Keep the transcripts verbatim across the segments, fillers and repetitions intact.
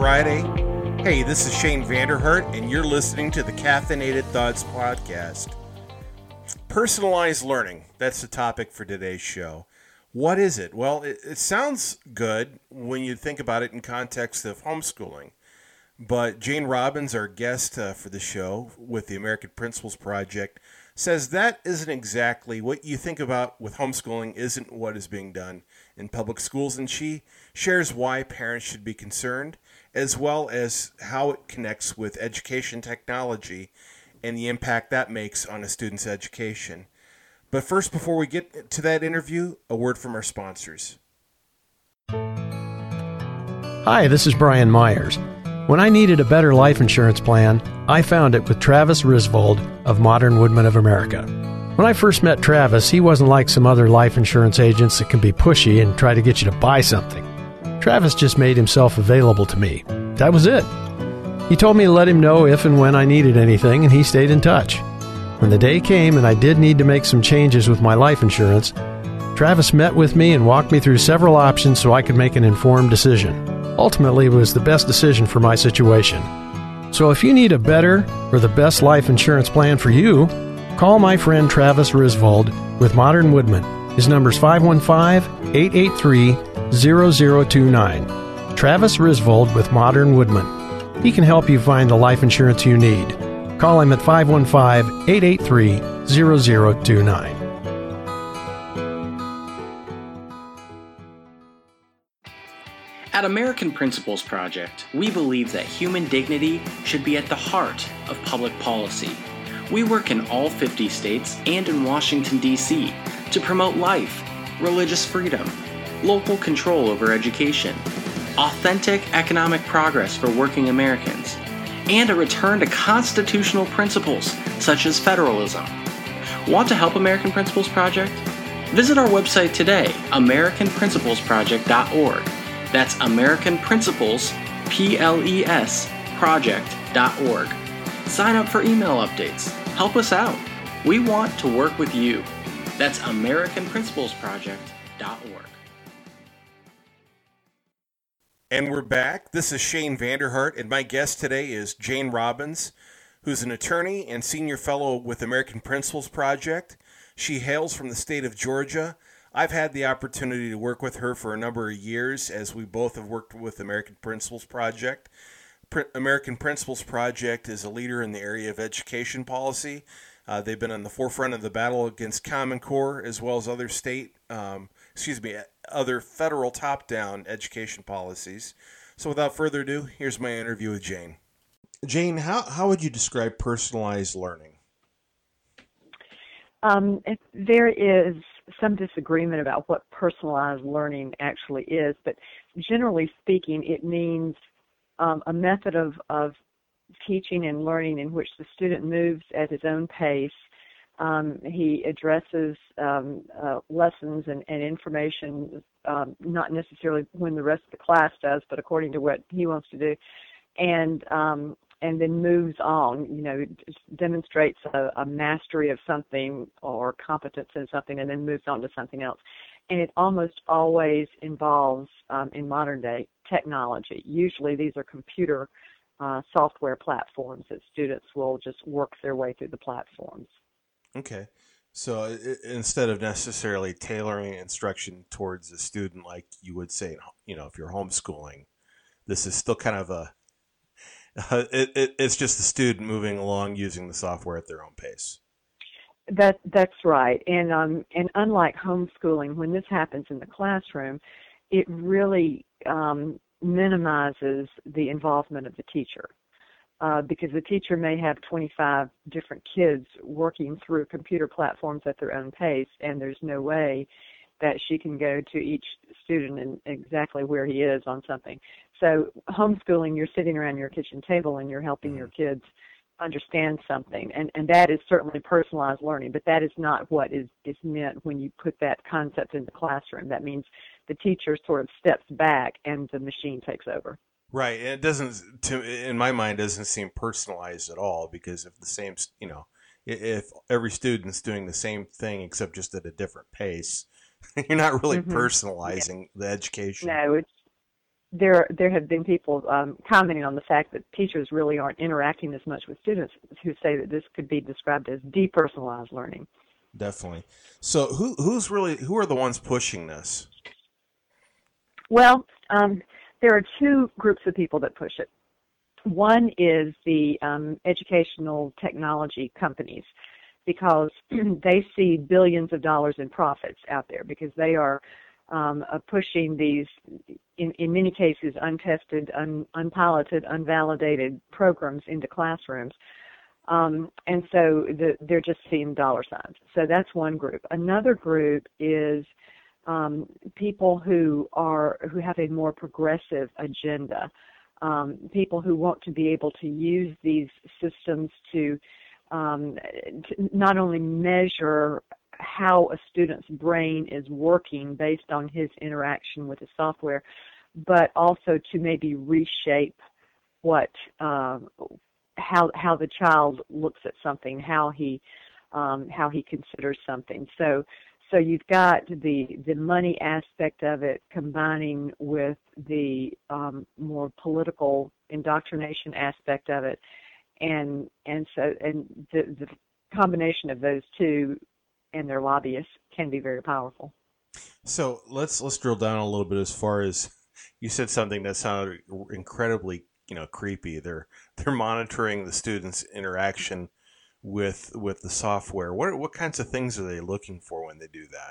Friday. Hey, this is Shane Vanderhart, and you're listening to the Caffeinated Thoughts podcast. Personalized learning, that's the topic for today's show. What is it? Well, it, it sounds good when you think about it in context of homeschooling. But Jane Robbins, our guest uh, for the show with the American Principles Project, says that isn't exactly what you think about with homeschooling isn't what is being done in public schools. And she shares why parents should be concerned, as well as how it connects with education technology and the impact that makes on a student's education. But first, before we get to that interview, a word from our sponsors. Hi, this is Brian Myers. When I needed a better life insurance plan, I found it with Travis Risvold of Modern Woodmen of America. When I first met Travis, he wasn't like some other life insurance agents that can be pushy and try to get you to buy something. Travis just made himself available to me. That was it. He told me to let him know if and when I needed anything, and he stayed in touch. When the day came and I did need to make some changes with my life insurance, Travis met with me and walked me through several options so I could make an informed decision. Ultimately, it was the best decision for my situation. So if you need a better or the best life insurance plan for you, call my friend Travis Risvold with Modern Woodmen. His number is five one five, eight eight three, zero zero two nine. Travis Risvold with Modern Woodmen. He can help you find the life insurance you need. Call him at five one five, eight eight three, zero zero two nine. At American Principles Project, we believe that human dignity should be at the heart of public policy. We work in all fifty states and in Washington, D C to promote life, religious freedom, local control over education, authentic economic progress for working Americans, and a return to constitutional principles such as federalism. Want to help American Principles Project? Visit our website today, american principles project dot org. That's American Principles, P L E S, project dot org. Sign up for email updates. Help us out. We want to work with you. That's american principles project dot org. And we're back. This is Shane Vanderhart, and my guest today is Jane Robbins, who's an attorney and senior fellow with American Principles Project. She hails from the state of Georgia. I've had the opportunity to work with her for a number of years, as we both have worked with American Principles Project. Pr- American Principles Project is a leader in the area of education policy. Uh, they've been on the forefront of the battle against Common Core, as well as other state, um, excuse me, other federal top-down education policies. So without further ado, here's my interview with Jane. Jane, how, how would you describe personalized learning? Um, if there is some disagreement about what personalized learning actually is, but generally speaking, it means um, a method of, of teaching and learning in which the student moves at his own pace. Um, he addresses um, uh, lessons and, and information, um, not necessarily when the rest of the class does, but according to what he wants to do, and um, and then moves on, you know, demonstrates a, a mastery of something or competence in something, and then moves on to something else. And it almost always involves, um, in modern day, technology. Usually these are computer uh, software platforms that students will just work their way through the platforms. Okay. So it, instead of necessarily tailoring instruction towards a student like you would say, you know, if you're homeschooling, this is still kind of a Uh, it, it, it's just the student moving along using the software at their own pace. That that's right, and um and unlike homeschooling, when this happens in the classroom, it really um, minimizes the involvement of the teacher, uh, because the teacher may have twenty-five different kids working through computer platforms at their own pace, and there's no way that she can go to each student and exactly where he is on something. So homeschooling, you're sitting around your kitchen table and you're helping your kids understand something, and, and that is certainly personalized learning, but that is not what is, is meant when you put that concept in the classroom. That means the teacher sort of steps back and the machine takes over. Right, and it doesn't, to, in my mind, doesn't seem personalized at all, because if the same, you know, if every student's doing the same thing except just at a different pace, you're not really mm-hmm. personalizing yeah. the education. No, it's there there have been people um, commenting on the fact that teachers really aren't interacting as much with students, who say that this could be described as depersonalized learning. Definitely. So who who's really who are the ones pushing this? Well, um, there are two groups of people that push it. One is the um, educational technology companies, because they see billions of dollars in profits out there, because they are um, uh, pushing these, in, in many cases, untested, un, unpiloted, unvalidated programs into classrooms. Um, and so the, they're just seeing dollar signs. So that's one group. Another group is um, people who are who have a more progressive agenda, um, people who want to be able to use these systems to, um, to not only measure how a student's brain is working based on his interaction with the software, but also to maybe reshape what uh, how how the child looks at something, how he um, how he considers something. So so you've got the the money aspect of it combining with the um, more political indoctrination aspect of it, and and so and the the combination of those two and their lobbyists can be very powerful. So let's let's drill down a little bit. As far as you said, something that sounded incredibly, you know, creepy. They're they're monitoring the students' interaction with with the software. What what kinds of things are they looking for when they do that?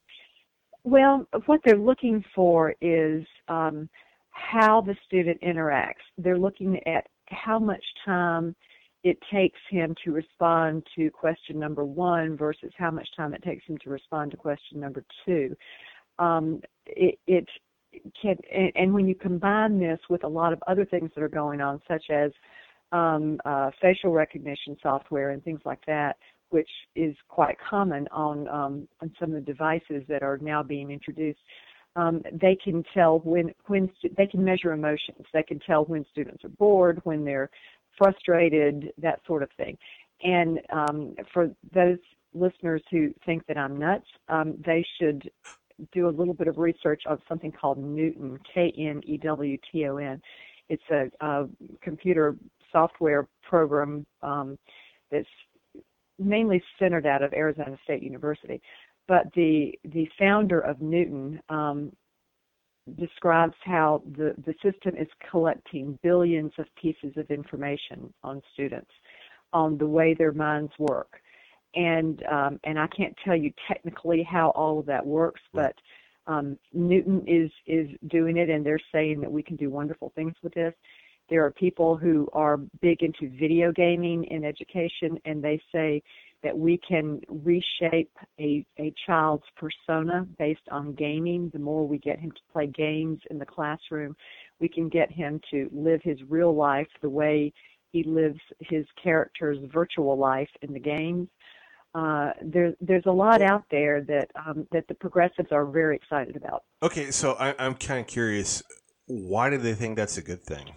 Well, what they're looking for is um, how the student interacts. They're looking at how much time it takes him to respond to question number one versus how much time it takes him to respond to question number two. Um, it, it can, and, and when you combine this with a lot of other things that are going on, such as um, uh, facial recognition software and things like that, which is quite common on, um, on some of the devices that are now being introduced, um, they can tell when, when stu- they can measure emotions. They can tell when students are bored, when they're frustrated, that sort of thing. And um, for those listeners who think that I'm nuts, um, they should do a little bit of research on something called Newton, K N E W T O N. It's a, a computer software program um, that's mainly centered out of Arizona State University. But the the founder of Newton um, describes how the, the system is collecting billions of pieces of information on students, on the way their minds work. And um, and I can't tell you technically how all of that works, but um, Newton is, is doing it, and they're saying that we can do wonderful things with this. There are people who are big into video gaming in education, and they say that we can reshape a, a child's persona based on gaming. The more we get him to play games in the classroom, we can get him to live his real life the way he lives his character's virtual life in the games. Uh, there, there's a lot out there that um, that the progressives are very excited about. Okay, so I, I'm kind of curious. Why do they think that's a good thing?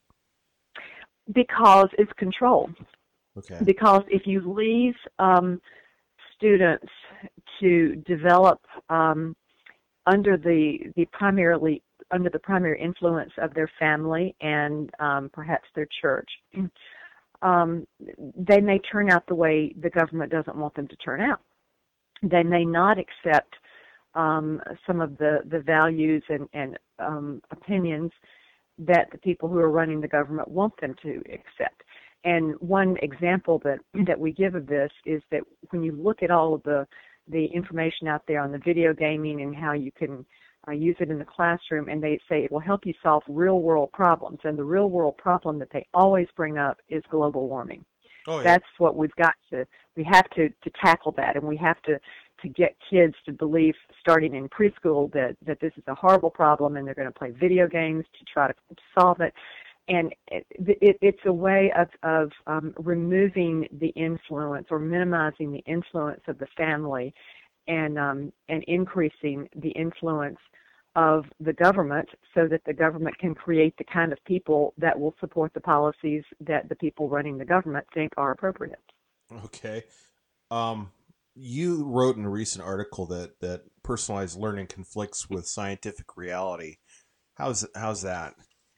Because it's control. Okay. Because if you leave um, students to develop um, under the the primarily under the primary influence of their family and um, perhaps their church, um, they may turn out the way the government doesn't want them to turn out. They may not accept um, some of the, the values and, and um, opinions that the people who are running the government want them to accept. And one example that, that we give of this is that when you look at all of the, the information out there on the video gaming and how you can uh, use it in the classroom, and they say it will help you solve real-world problems, and the real-world problem that they always bring up is global warming. Oh, yeah. That's what we've got to, we have to, to tackle that, and we have to, to get kids to believe, starting in preschool, that, that this is a horrible problem and they're going to play video games to try to solve it. And it, it, it's a way of, of um, removing the influence or minimizing the influence of the family and, um, and increasing the influence of the government so that the government can create the kind of people that will support the policies that the people running the government think are appropriate. Okay. Um, you wrote in a recent article that, that personalized learning conflicts with scientific reality. How's how's that?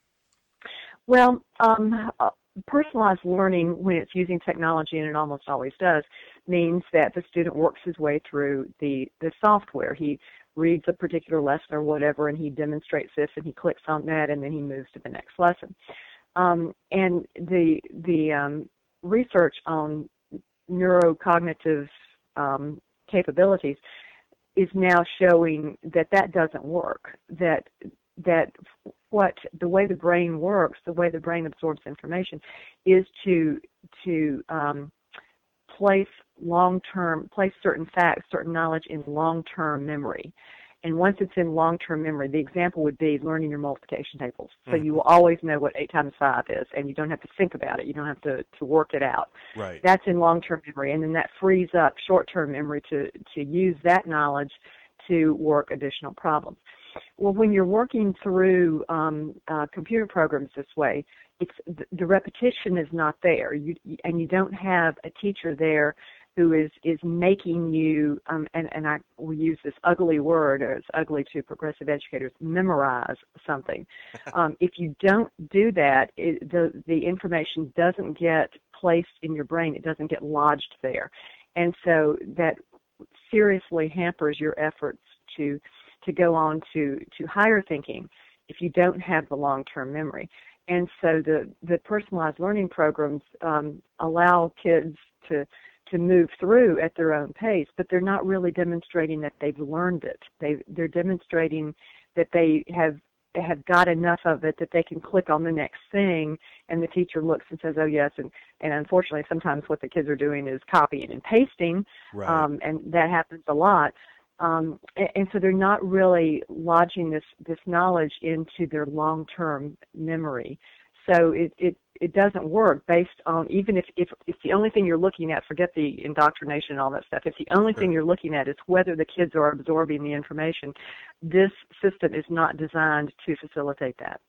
Well, um, uh, personalized learning, when it's using technology, and it almost always does, means that the student works his way through the, the software. He reads a particular lesson or whatever, and he demonstrates this, and he clicks on that, and then he moves to the next lesson. Um, and the the um, research on neurocognitive um, capabilities is now showing that that doesn't work. That that what the way the brain works, the way the brain absorbs information, is to to um, place long-term, place certain facts, certain knowledge in long-term memory. And once it's in long-term memory, the example would be learning your multiplication tables. So mm-hmm. you will always know what eight times five is, and you don't have to think about it. You don't have to, to work it out. Right. That's in long-term memory, and then that frees up short-term memory to, to use that knowledge to work additional problems. Well, when you're working through um, uh, computer programs this way, it's the repetition is not there, you, and you don't have a teacher there who is, is making you, um, and, and I will use this ugly word, or it's ugly to progressive educators, memorize something. Um, if you don't do that, it, the, the information doesn't get placed in your brain. It doesn't get lodged there. And so that seriously hampers your efforts to to go on to, to higher thinking if you don't have the long-term memory. And so the, the personalized learning programs um, allow kids to to move through at their own pace, but they're not really demonstrating that they've learned it. They, they're demonstrating that they have they have got enough of it that they can click on the next thing, and the teacher looks and says, oh, yes, and, and unfortunately sometimes what the kids are doing is copying and pasting, right. um, and that happens a lot. Um, and, and so they're not really lodging this, this knowledge into their long-term memory. So it, it, it doesn't work based on, even if, if, if the only thing you're looking at, forget the indoctrination and all that stuff, if the only thing you're looking at is whether the kids are absorbing the information, this system is not designed to facilitate that.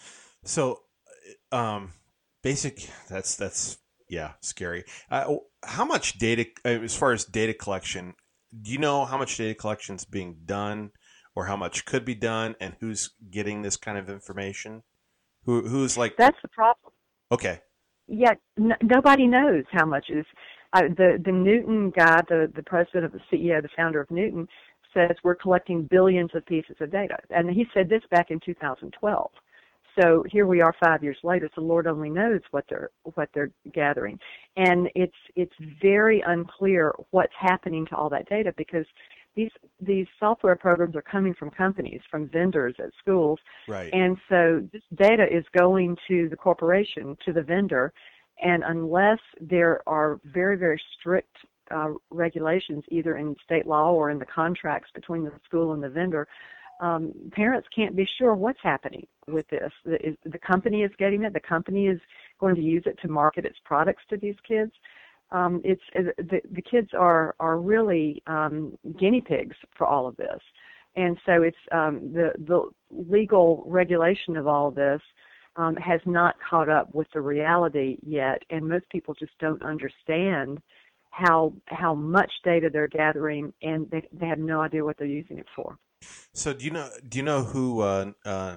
So um, basic, that's, that's yeah, scary. Uh, how much data, as far as data collection, do you know how much data collection is being done, or how much could be done, and who's getting this kind of information? Who who's like? That's the problem. Okay. Yeah, n- nobody knows how much is. Uh, the the Newton guy, the the president of the C E O, the founder of Newton, says we're collecting billions of pieces of data, and he said this back in two thousand twelve. So here we are five years later. So Lord only knows what they're what they're gathering, and it's it's very unclear what's happening to all that data, because these these software programs are coming from companies, from vendors at schools, right. And so this data is going to the corporation, to the vendor, and unless there are very very strict uh, regulations, either in state law or in the contracts between the school and the vendor, Um, parents can't be sure what's happening with this. The, the company is getting it. The company is going to use it to market its products to these kids. Um, it's the, the kids are are really um, guinea pigs for all of this, and so it's um, the the legal regulation of all of this um, has not caught up with the reality yet, and most people just don't understand how how much data they're gathering, and they they have no idea what they're using it for. So do you know do you know who uh, uh,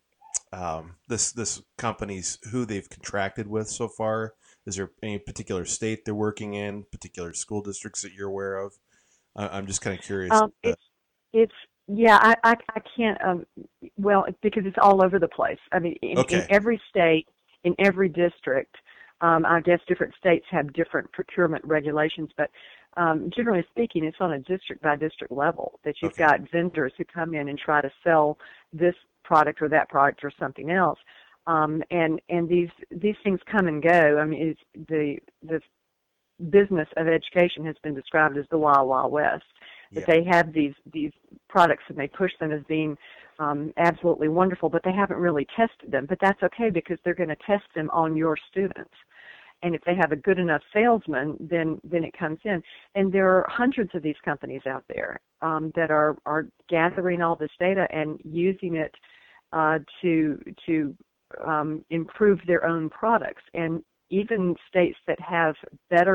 um, this this company's who they've contracted with so far? Is there any particular state they're working in, particular school districts that you're aware of? I, I'm just kind of curious. Um, it's it's yeah, I I, I can't um, well because it's all over the place. I mean, in, okay. in every state, in every district, um, I guess different states have different procurement regulations, but Um, generally speaking, it's on a district-by-district level that you've okay. got vendors who come in and try to sell this product or that product or something else, um, and and these these things come and go. I mean, it's the the business of education has been described as the Wild Wild West. That yeah. they have these these products and they push them as being um, absolutely wonderful, but they haven't really tested them. But that's okay, because they're going to test them on your students. And if they have a good enough salesman, then then it comes in. And there are hundreds of these companies out there um, that are, are gathering all this data and using it uh, to to um, improve their own products. And even states that have better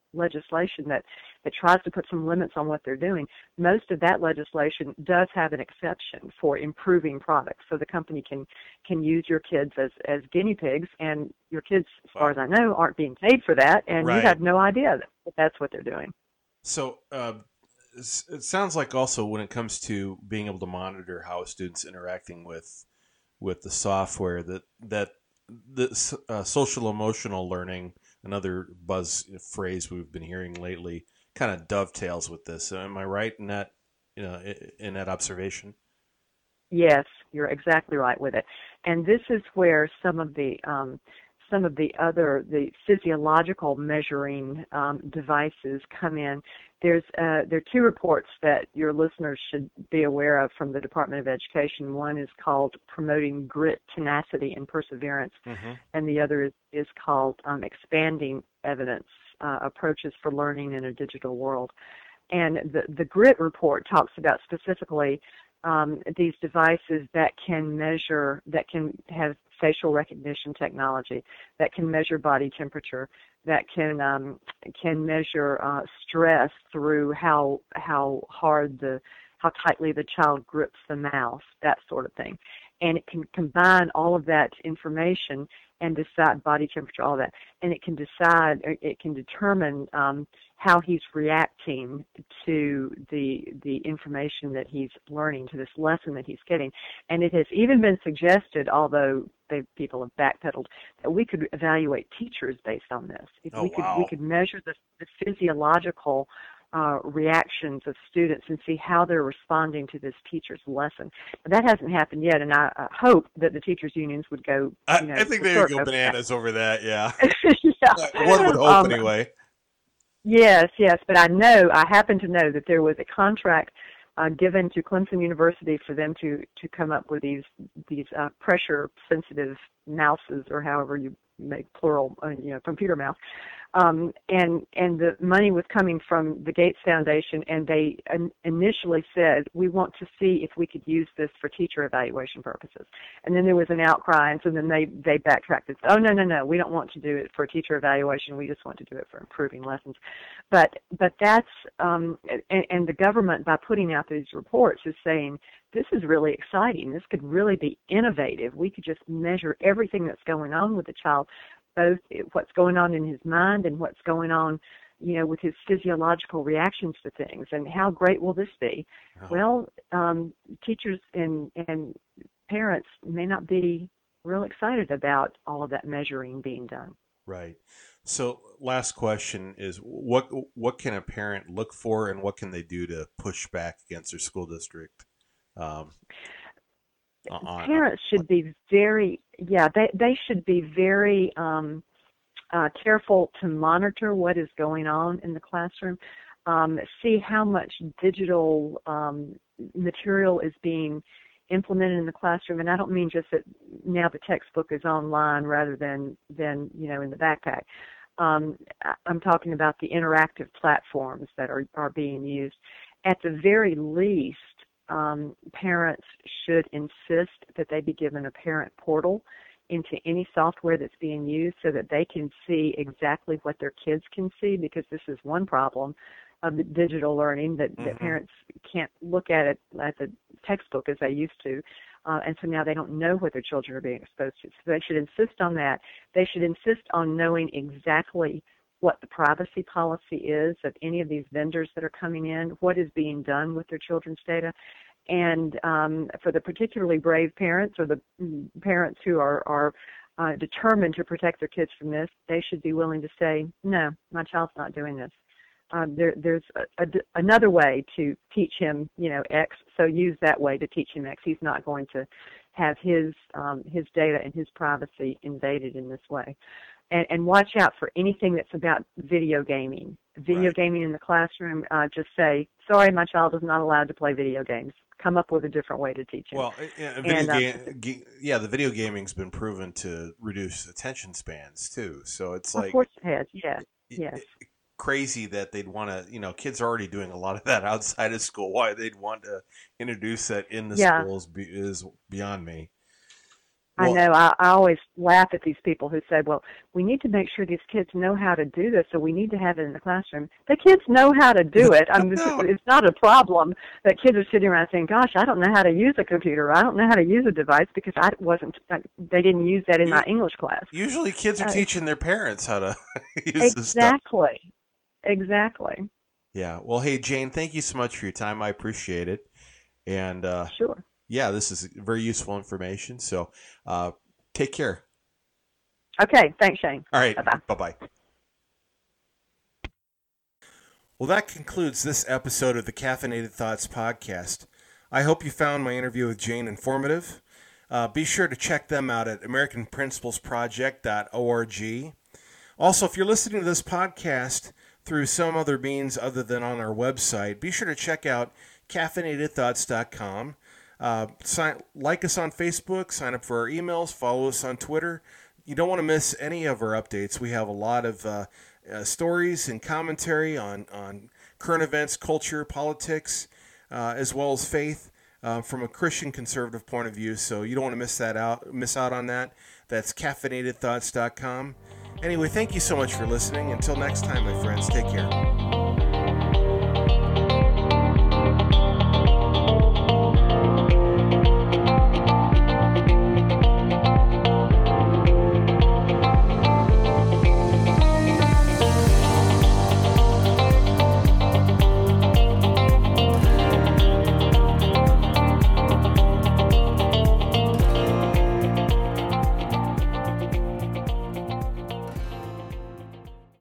legislation that, that tries to put some limits on what they're doing, most of that legislation does have an exception for improving products. So the company can, can use your kids as, as guinea pigs, and your kids, as far as I know, aren't being paid for that, and Right. you have no idea that that's what they're doing. So uh, it sounds like also when it comes to being able to monitor how a student's interacting with with the software, that that the uh, social emotional learning, another buzz phrase we've been hearing lately, kind of dovetails with this. Am I right in that, you know, in that observation? Yes, you're exactly right with it. And this is where some of the um, some of the other the physiological measuring um, devices come in. There's uh, there are two reports that your listeners should be aware of from the Department of Education. One is called Promoting Grit, Tenacity, and Perseverance, mm-hmm. and the other is, is called um, Expanding Evidence, uh, Approaches for Learning in a Digital World. And the, the GRIT report talks about specifically um, these devices that can measure, that can have facial recognition technology, that can measure body temperature, that can um, can measure uh, stress through how how hard the how tightly the child grips the mouse, that sort of thing. And it can combine all of that information and decide body temperature, all that, and it can decide, it can determine um, how he's reacting to the the information that he's learning, to this lesson that he's getting. And it has even been suggested, although they, people have backpedaled, that we could evaluate teachers based on this. If oh, we could wow. we could measure the, the physiological Uh, reactions of students and see how they're responding to this teacher's lesson. But that hasn't happened yet, and I, I hope that the teachers' unions would go. You know, I, I think they would go bananas over that. Yeah, yeah. One would hope um, anyway. Yes, yes, but I know I happen to know that there was a contract uh, given to Clemson University for them to to come up with these these uh, pressure sensitive mouses, or however you make plural, uh, you know, computer mouse. Um, and and the money was coming from the Gates Foundation, and they in, initially said, we want to see if we could use this for teacher evaluation purposes. And then there was an outcry, and so then they, they backtracked and said, oh, no, no, no, we don't want to do it for teacher evaluation. We just want to do it for improving lessons. But but that's, um, and, and the government, by putting out these reports, is saying, this is really exciting. This could really be innovative. We could just measure everything that's going on with the child, both what's going on in his mind and what's going on, you know, with his physiological reactions to things. And how great will this be? Oh. Well, um, teachers and, and parents may not be real excited about all of that measuring being done. Right. So last question is, what what can a parent look for, and what can they do to push back against their school district? Um, on, Parents should be very, yeah, they, they should be very um, uh, careful to monitor what is going on in the classroom, um, see how much digital um, material is being implemented in the classroom. And I don't mean just that now the textbook is online rather than, than you know, in the backpack. Um, I'm talking about the interactive platforms that are, are being used. At the very least, Um, parents should insist that they be given a parent portal into any software that's being used so that they can see exactly what their kids can see, because this is one problem of the digital learning, that, mm-hmm. that parents can't look at it at the textbook as they used to, uh, and so now they don't know what their children are being exposed to. So they should insist on that. They should insist on knowing exactly what the privacy policy is of any of these vendors that are coming in, what is being done with their children's data. And um, for the particularly brave parents, or the parents who are, are uh, determined to protect their kids from this, they should be willing to say, no, my child's not doing this. Um, there, there's a, a, another way to teach him, you know, X, so use that way to teach him X. He's not going to have his um, his data and his privacy invaded in this way. And, and watch out for anything that's about video gaming. Video right. gaming in the classroom, uh, just say, sorry, my child is not allowed to play video games. Come up with a different way to teach him. Well, yeah, video and, uh, game, g- yeah, the video gaming's been proven to reduce attention spans too. So it's like, of course it has, yes, yes. It, it, crazy that they'd want to, you know, kids are already doing a lot of that outside of school. Why they'd want to introduce that in the yeah. schools be, is beyond me. I Well, know. I, I always laugh at these people who say, well, we need to make sure these kids know how to do this, so we need to have it in the classroom. The kids know how to do it. I mean, No. it's, it's not a problem that kids are sitting around saying, gosh, I don't know how to use a computer. I don't know how to use a device because I wasn't. They didn't use that in my English class. Usually kids are Uh, teaching their parents how to use this stuff. Exactly. Exactly. Yeah. Well, hey, Jane, thank you so much for your time. I appreciate it. And uh, Sure. yeah, this is very useful information. So uh, take care. Okay. Thanks, Shane. All right. Bye-bye. Bye-bye. Well, that concludes this episode of the Caffeinated Thoughts podcast. I hope you found my interview with Jane informative. Uh, be sure to check them out at american principles project dot org. Also, if you're listening to this podcast through some other means other than on our website, be sure to check out caffeinated thoughts dot com. Uh, sign, like us on Facebook, sign up for our emails, follow us on Twitter. You don't want to miss any of our updates. We have a lot of uh, uh, stories and commentary on, on current events, culture, politics, uh, as well as faith uh, from a Christian conservative point of view. So you don't want to miss that out. Miss out on that. That's caffeinated thoughts dot com. Anyway, thank you so much for listening. Until next time, my friends, take care.